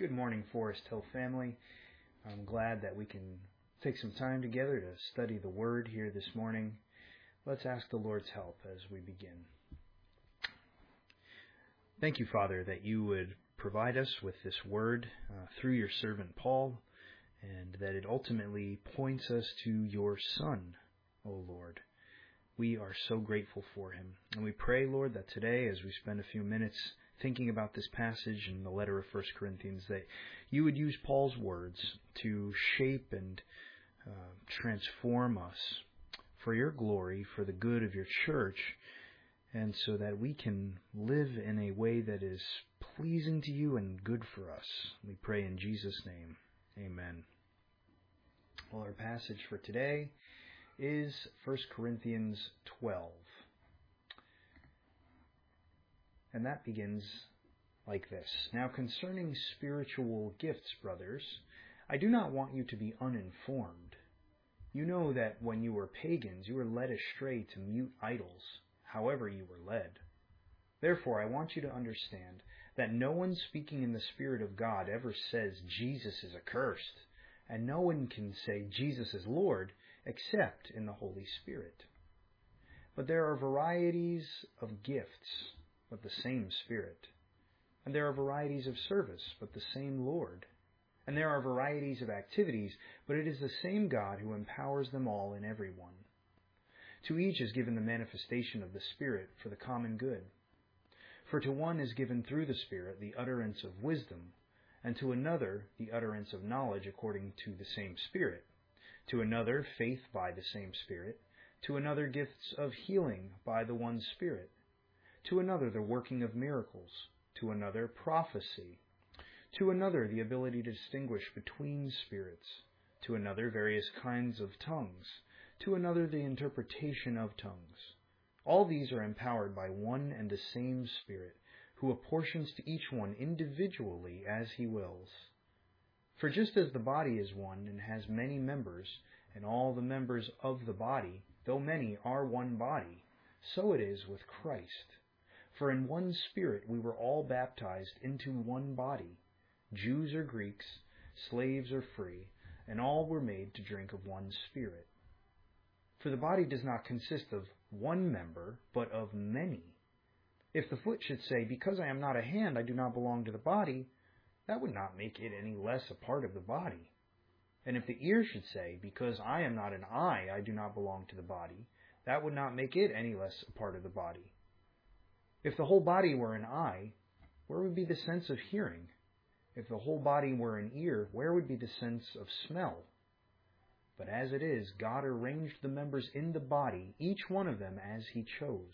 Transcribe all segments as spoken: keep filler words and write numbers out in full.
Good morning, Forest Hill family. I'm glad that we can take some time together to study the Word here this morning. Let's ask the Lord's help as we begin. Thank you, Father, that you would provide us with this Word uh, through your servant Paul, and that it ultimately points us to your Son, O Lord. We are so grateful for him. And we pray, Lord, that today, as we spend a few minutes thinking about this passage in the letter of First Corinthians, that you would use Paul's words to shape and uh, transform us for your glory, for the good of your church, and so that we can live in a way that is pleasing to you and good for us. We pray in Jesus' name. Amen. Well, our passage for today is First Corinthians twelve. And that begins like this. Now concerning spiritual gifts, brothers, I do not want you to be uninformed. You know that when you were pagans, you were led astray to mute idols, however you were led. Therefore, I want you to understand that no one speaking in the Spirit of God ever says Jesus is accursed, and no one can say Jesus is Lord except in the Holy Spirit. But there are varieties of gifts, but the same Spirit. And there are varieties of service, but the same Lord. And there are varieties of activities, but it is the same God who empowers them all in everyone. To each is given the manifestation of the Spirit for the common good. For to one is given through the Spirit the utterance of wisdom, and to another the utterance of knowledge according to the same Spirit. To another faith by the same Spirit. To another gifts of healing by the one Spirit. To another the working of miracles. To another prophecy. To another the ability to distinguish between spirits. To another various kinds of tongues. To another the interpretation of tongues. All these are empowered by one and the same Spirit, who apportions to each one individually as he wills. For just as the body is one and has many members, and all the members of the body, though many, are one body, so it is with Christ. For in one Spirit we were all baptized into one body, Jews or Greeks, slaves or free, and all were made to drink of one Spirit. For the body does not consist of one member, but of many. If the foot should say, because I am not a hand, I do not belong to the body, that would not make it any less a part of the body. And if the ear should say, because I am not an eye, I do not belong to the body, that would not make it any less a part of the body. If the whole body were an eye, where would be the sense of hearing? If the whole body were an ear, where would be the sense of smell? But as it is, God arranged the members in the body, each one of them as he chose.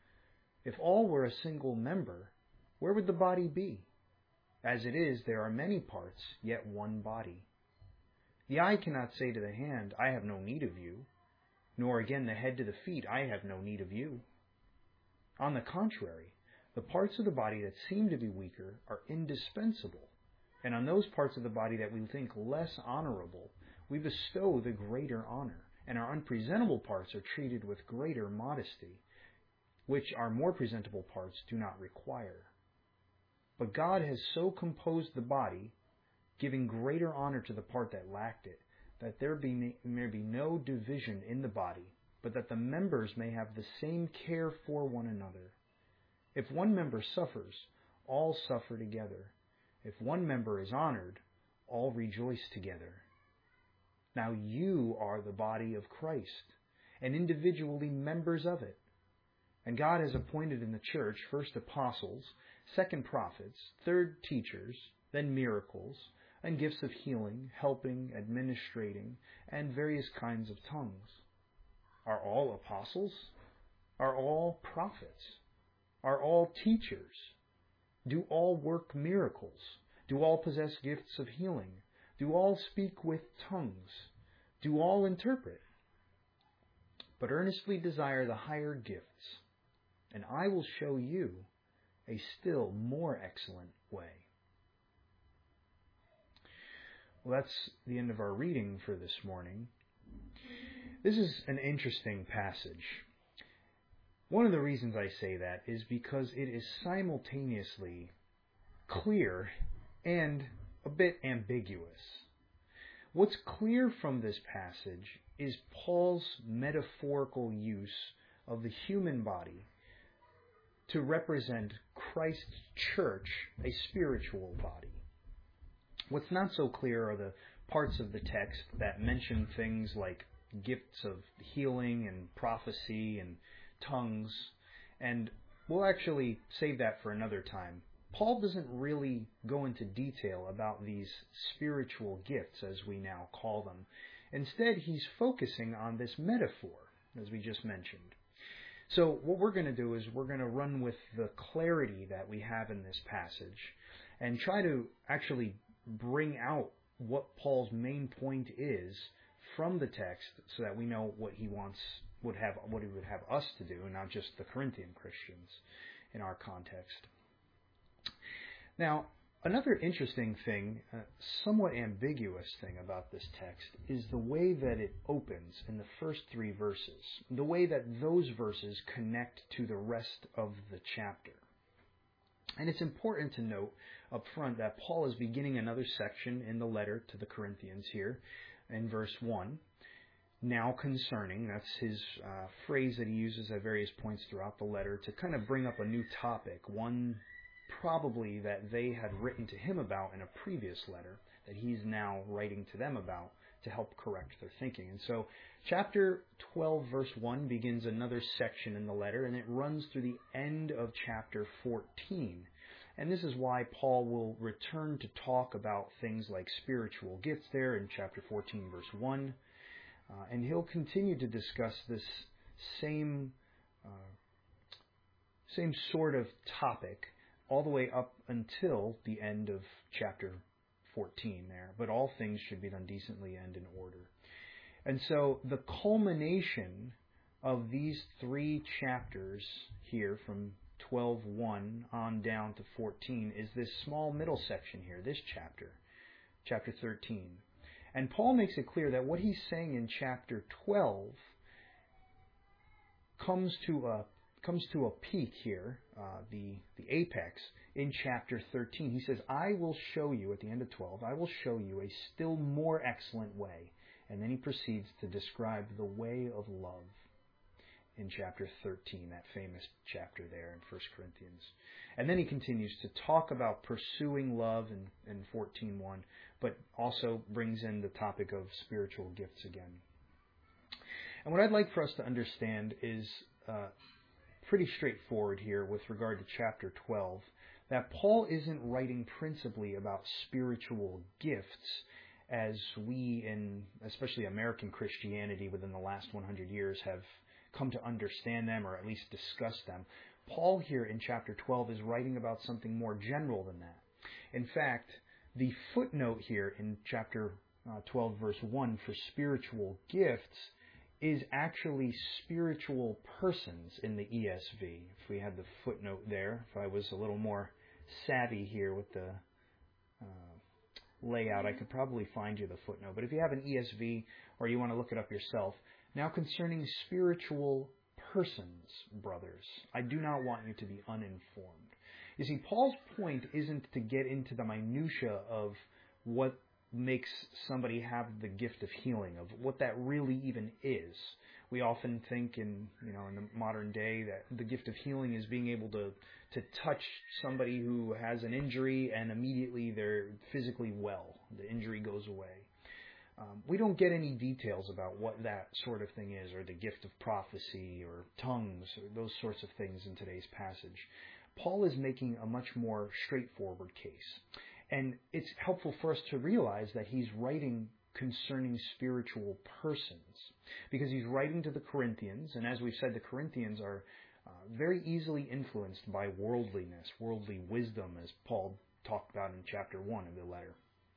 If all were a single member, where would the body be? As it is, there are many parts, yet one body. The eye cannot say to the hand, I have no need of you, nor again the head to the feet, I have no need of you. On the contrary, the parts of the body that seem to be weaker are indispensable, and on those parts of the body that we think less honorable, we bestow the greater honor, and our unpresentable parts are treated with greater modesty, which our more presentable parts do not require. But God has so composed the body, giving greater honor to the part that lacked it, that there be, may be no division in the body, but that the members may have the same care for one another. If one member suffers, all suffer together. If one member is honored, all rejoice together. Now you are the body of Christ, and individually members of it. And God has appointed in the church first apostles, second prophets, third teachers, then miracles, and gifts of healing, helping, administrating, and various kinds of tongues. Are all apostles? Are all prophets? Are all teachers? Do all work miracles? Do all possess gifts of healing? Do all speak with tongues? Do all interpret? But earnestly desire the higher gifts, and I will show you a still more excellent way. Well, that's the end of our reading for this morning. This is an interesting passage. One of the reasons I say that is because it is simultaneously clear and a bit ambiguous. What's clear from this passage is Paul's metaphorical use of the human body to represent Christ's church, a spiritual body. What's not so clear are the parts of the text that mention things like gifts of healing and prophecy and tongues, and we'll actually save that for another time. Paul doesn't really go into detail about these spiritual gifts, as we now call them. Instead, he's focusing on this metaphor, as we just mentioned. So what we're going to do is we're going to run with the clarity that we have in this passage and try to actually bring out what Paul's main point is from the text so that we know what he wants would have what he would have us to do, and not just the Corinthian Christians in our context. Now, another interesting thing, uh, somewhat ambiguous thing about this text is the way that it opens in the first three verses, the way that those verses connect to the rest of the chapter. And it's important to note up front that Paul is beginning another section in the letter to the Corinthians here in verse one. Now concerning, that's his uh, phrase that he uses at various points throughout the letter to kind of bring up a new topic, one probably that they had written to him about in a previous letter that he's now writing to them about to help correct their thinking. And so chapter twelve verse one begins another section in the letter, and it runs through the end of chapter fourteen. And this is why Paul will return to talk about things like spiritual gifts there in chapter fourteen verse one. Uh, and he'll continue to discuss this same uh, same sort of topic all the way up until the end of chapter fourteen there. But all things should be done decently and in order. And so the culmination of these three chapters here from twelve one on down to fourteen is this small middle section here, this chapter, chapter thirteen. And Paul makes it clear that what he's saying in chapter twelve comes to a comes to a peak here, uh, the the apex in chapter thirteen. He says, "I will show you," at the end of twelve, "I will show you a still more excellent way." And then he proceeds to describe the way of love in chapter thirteen, that famous chapter there in First Corinthians. And then he continues to talk about pursuing love in, in fourteen one, but also brings in the topic of spiritual gifts again. And what I'd like for us to understand is uh, pretty straightforward here with regard to chapter twelve, that Paul isn't writing principally about spiritual gifts as we in especially American Christianity within the last one hundred years have come to understand them, or at least discuss them. Paul here in chapter twelve is writing about something more general than that. In fact, the footnote here in chapter uh, twelve verse one for spiritual gifts is actually spiritual persons in the E S V. If we had the footnote there, if I was a little more savvy here with the uh, layout, I could probably find you the footnote. But if you have an E S V or you want to look it up yourself, now concerning spiritual persons, brothers, I do not want you to be uninformed. You see, Paul's point isn't to get into the minutia of what makes somebody have the gift of healing, of what that really even is. We often think in, you know, in the modern day that the gift of healing is being able to, to touch somebody who has an injury and immediately they're physically well. The injury goes away. Um, we don't get any details about what that sort of thing is, or the gift of prophecy, or tongues, or those sorts of things in today's passage. Paul is making a much more straightforward case. And it's helpful for us to realize that he's writing concerning spiritual persons, because he's writing to the Corinthians, and as we've said, the Corinthians are uh, very easily influenced by worldliness, worldly wisdom, as Paul talked about in chapter one of the letter.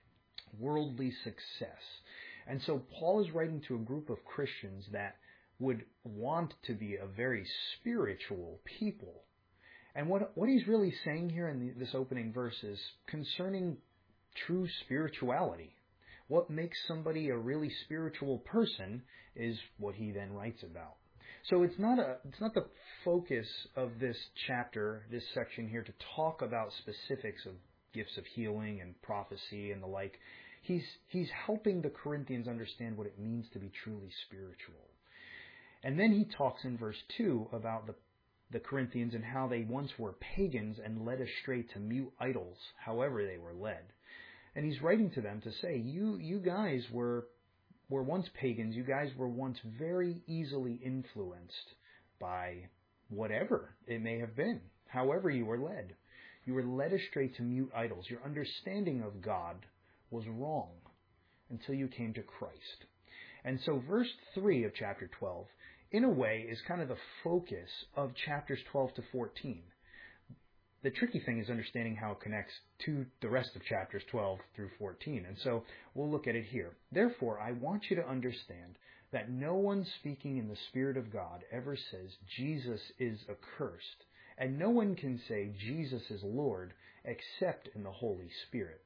Worldly success. And so Paul is writing to a group of Christians that would want to be a very spiritual people. And what what he's really saying here in the, this opening verse is concerning true spirituality. What makes somebody a really spiritual person is what he then writes about. So it's not a it's not the focus of this chapter, this section here, to talk about specifics of gifts of healing and prophecy and the like. He's, he's helping the Corinthians understand what it means to be truly spiritual. And then he talks in verse two about the, the Corinthians and how they once were pagans and led astray to mute idols, however they were led. And he's writing to them to say, you, you guys were, were once pagans. You guys were once very easily influenced by whatever it may have been, however you were led. You were led astray to mute idols. Your understanding of God was wrong until you came to Christ. And so verse three of chapter twelve, in a way, is kind of the focus of chapters twelve to fourteen. The tricky thing is understanding how it connects to the rest of chapters twelve through fourteen. And so we'll look at it here. Therefore, I want you to understand that no one speaking in the Spirit of God ever says Jesus is accursed. And no one can say Jesus is Lord except in the Holy Spirit.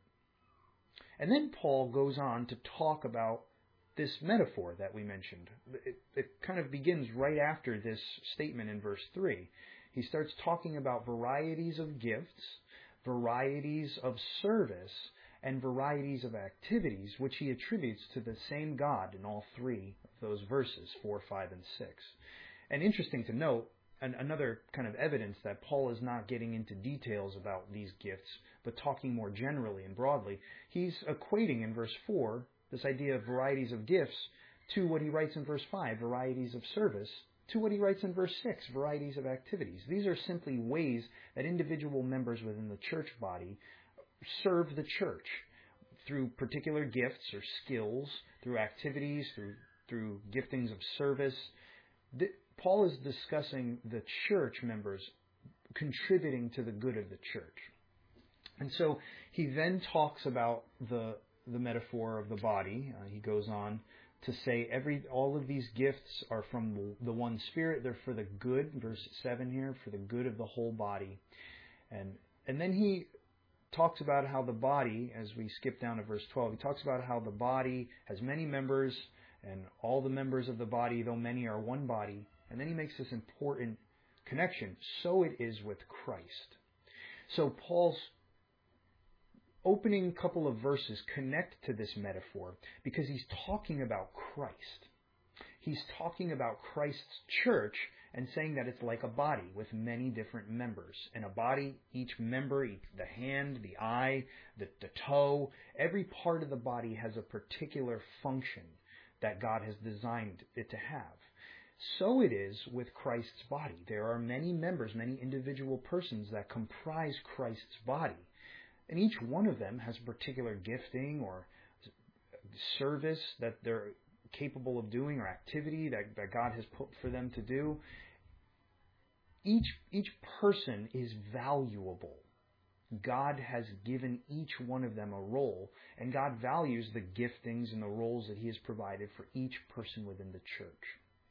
And then Paul goes on to talk about this metaphor that we mentioned. It, it kind of begins right after this statement in verse three. He starts talking about varieties of gifts, varieties of service, and varieties of activities, which he attributes to the same God in all three of those verses, four, five, and six. And interesting to note, an, another kind of evidence that Paul is not getting into details about these gifts, but talking more generally and broadly, he's equating in verse four this idea of varieties of gifts to what he writes in verse five, varieties of service, to what he writes in verse six, varieties of activities. These are simply ways that individual members within the church body serve the church through particular gifts or skills, through activities, through through giftings of service. The, Paul is discussing the church members contributing to the good of the church. And so he then talks about the the metaphor of the body. Uh, he goes on to say every all of these gifts are from the one Spirit. They're for the good, verse seven here, for the good of the whole body. And and then he talks about how the body, as we skip down to verse twelve, he talks about how the body has many members, and all the members of the body, though many, are one body. And then he makes this important connection. So it is with Christ. So Paul's opening couple of verses connect to this metaphor because he's talking about Christ. He's talking about Christ's church and saying that it's like a body with many different members. And a body, each member, each, the hand, the eye, the, the toe, every part of the body has a particular function that God has designed it to have. So it is with Christ's body. There are many members, many individual persons that comprise Christ's body. And each one of them has a particular gifting or service that they're capable of doing, or activity that, that God has put for them to do. Each, each person is valuable. God has given each one of them a role, and God values the giftings and the roles that He has provided for each person within the church.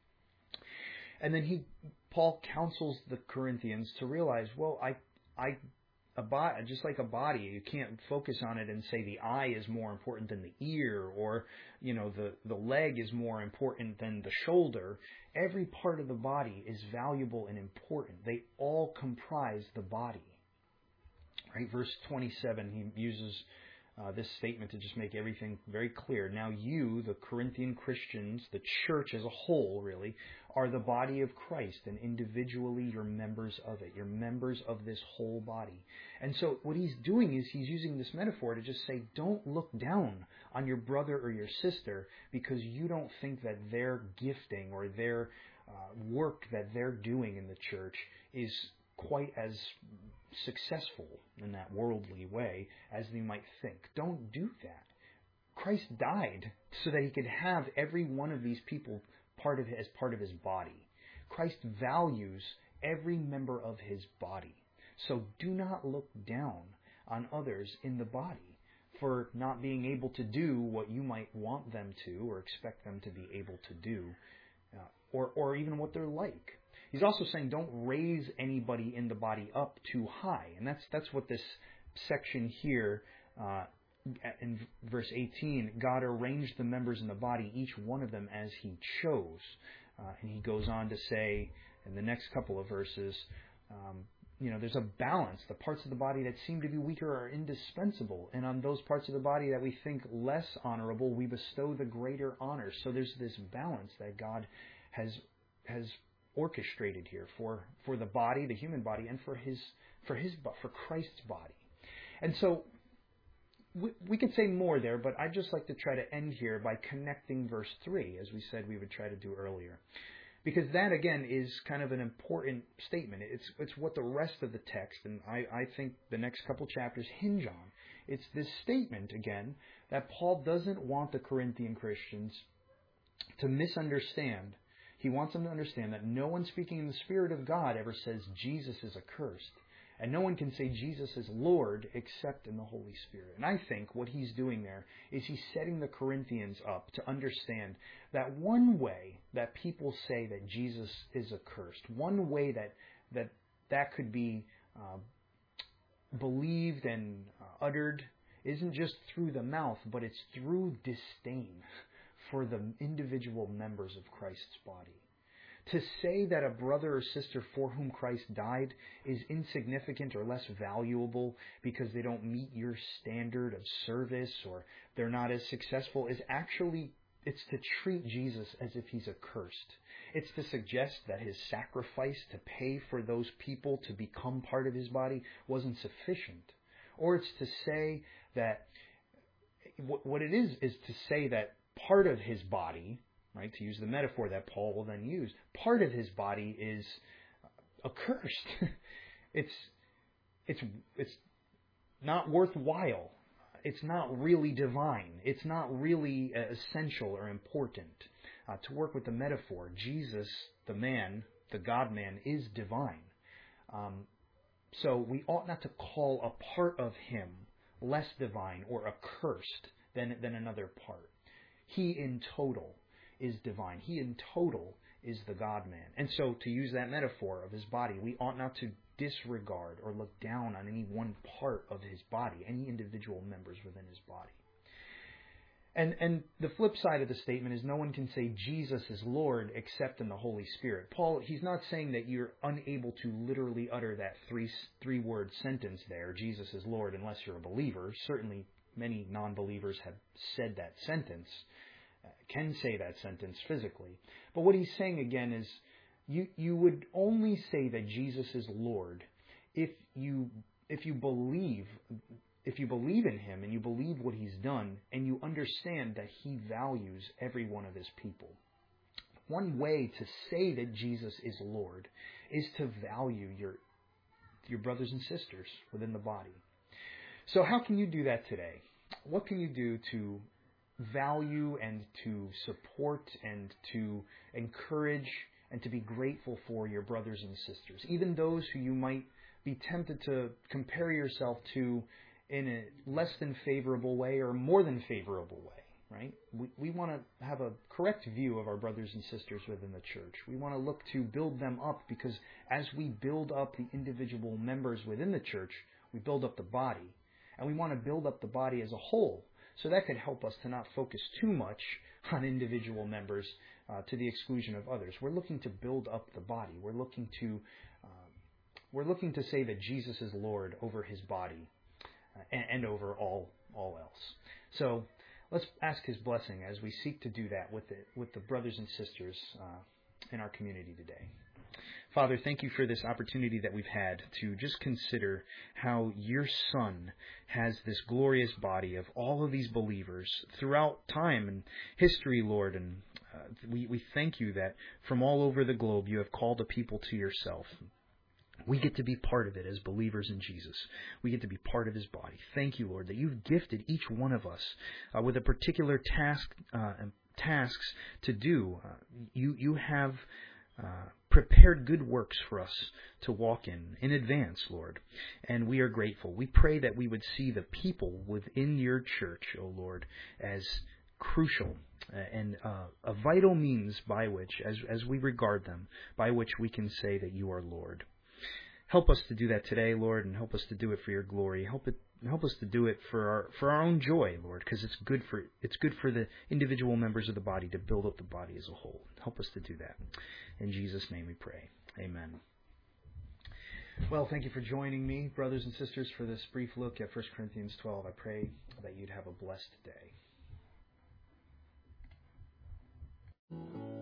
And then he, Paul counsels the Corinthians to realize, well, I, I, a body, just like a body, you can't focus on it and say the eye is more important than the ear, or, you know, the, the leg is more important than the shoulder. Every part of the body is valuable and important. They all comprise the body. Right? Verse twenty-seven, he uses uh, this statement to just make everything very clear. Now you, the Corinthian Christians, the church as a whole, really, are the body of Christ, and individually you're members of it. You're members of this whole body. And so what he's doing is he's using this metaphor to just say, don't look down on your brother or your sister because you don't think that their gifting or their uh, work that they're doing in the church is quite as successful in that worldly way as they might think. Don't do that. Christ died so that He could have every one of these people part of as part of His body. Christ values every member of His body. So do not look down on others in the body for not being able to do what you might want them to or expect them to be able to do, uh, or or even what they're like. He's also saying don't raise anybody in the body up too high. And that's that's what this section here, uh, in verse eighteen, God arranged the members in the body, each one of them as He chose. Uh, and he goes on to say in the next couple of verses, um, you know, there's a balance. The parts of the body that seem to be weaker are indispensable. And on those parts of the body that we think less honorable, we bestow the greater honor. So there's this balance that God has has orchestrated here for, for the body, the human body, and for his for his for Christ's body. And so we, we could say more there, but I'd just like to try to end here by connecting verse three, as we said we would try to do earlier. Because that, again, is kind of an important statement. It's it's what the rest of the text, and I, I think the next couple chapters hinge on. It's this statement, again, that Paul doesn't want the Corinthian Christians to misunderstand. He wants them to understand that no one speaking in the Spirit of God ever says Jesus is accursed. And no one can say Jesus is Lord except in the Holy Spirit. And I think what he's doing there is he's setting the Corinthians up to understand that one way that people say that Jesus is accursed, one way that that, that could be uh, believed and uh, uttered, isn't just through the mouth, but it's through disdain for the individual members of Christ's body. To say that a brother or sister for whom Christ died is insignificant or less valuable because they don't meet your standard of service or they're not as successful is actually, it's to treat Jesus as if he's accursed. It's to suggest that his sacrifice to pay for those people to become part of his body wasn't sufficient. Or it's to say that, what it is, is to say that part of his body, right, to use the metaphor that Paul will then use, part of his body is accursed. it's it's it's not worthwhile. It's not really divine. It's not really essential or important. Uh, to work with the metaphor, Jesus, the man, the God-man, is divine. Um, so we ought not to call a part of him less divine or accursed than than another part. He in total is divine. He in total is the God-man. And so, to use that metaphor of his body, we ought not to disregard or look down on any one part of his body, any individual members within his body. And and the flip side of the statement is no one can say Jesus is Lord except in the Holy Spirit. Paul, he's not saying that you're unable to literally utter that three three-word sentence there, Jesus is Lord, unless you're a believer. Certainly, many non-believers have said that sentence, uh, can say that sentence physically. But what he's saying again is you you would only say that Jesus is Lord if you if you believe if you believe in him and you believe what he's done and you understand that he values every one of his people. One way to say that Jesus is Lord is to value your your brothers and sisters within the body. So how can you do that today? What can you do to value and to support and to encourage and to be grateful for your brothers and sisters, even those who you might be tempted to compare yourself to in a less than favorable way or more than favorable way, right? We we want to have a correct view of our brothers and sisters within the church. We want to look to build them up because as we build up the individual members within the church, we build up the body. And we want to build up the body as a whole. So that could help us to not focus too much on individual members uh, to the exclusion of others. We're looking to build up the body. We're looking to um, we're looking to say that Jesus is Lord over his body uh, and, and over all all else. So let's ask his blessing as we seek to do that with the with the brothers and sisters uh, in our community today. Father, thank you for this opportunity that we've had to just consider how your Son has this glorious body of all of these believers throughout time and history, Lord. And uh, we, we thank you that from all over the globe you have called a people to yourself. We get to be part of it as believers in Jesus. We get to be part of his body. Thank you, Lord, that you've gifted each one of us uh, with a particular task uh, and tasks to do. Uh, you, you have... Uh, prepared good works for us to walk in in advance, Lord, and we are grateful. We pray that we would see the people within your church, O Lord, as crucial and uh, a vital means by which, as as we regard them, by which we can say that you are Lord. Help us to do that today, Lord, and help us to do it for your glory. Help it. Help us to do it for our for our own joy, Lord, because it's good for it's good for the individual members of the body to build up the body as a whole. Help us to do that. In Jesus' name we pray. Amen. Well, thank you for joining me, brothers and sisters, for this brief look at First Corinthians twelve. I pray that you'd have a blessed day.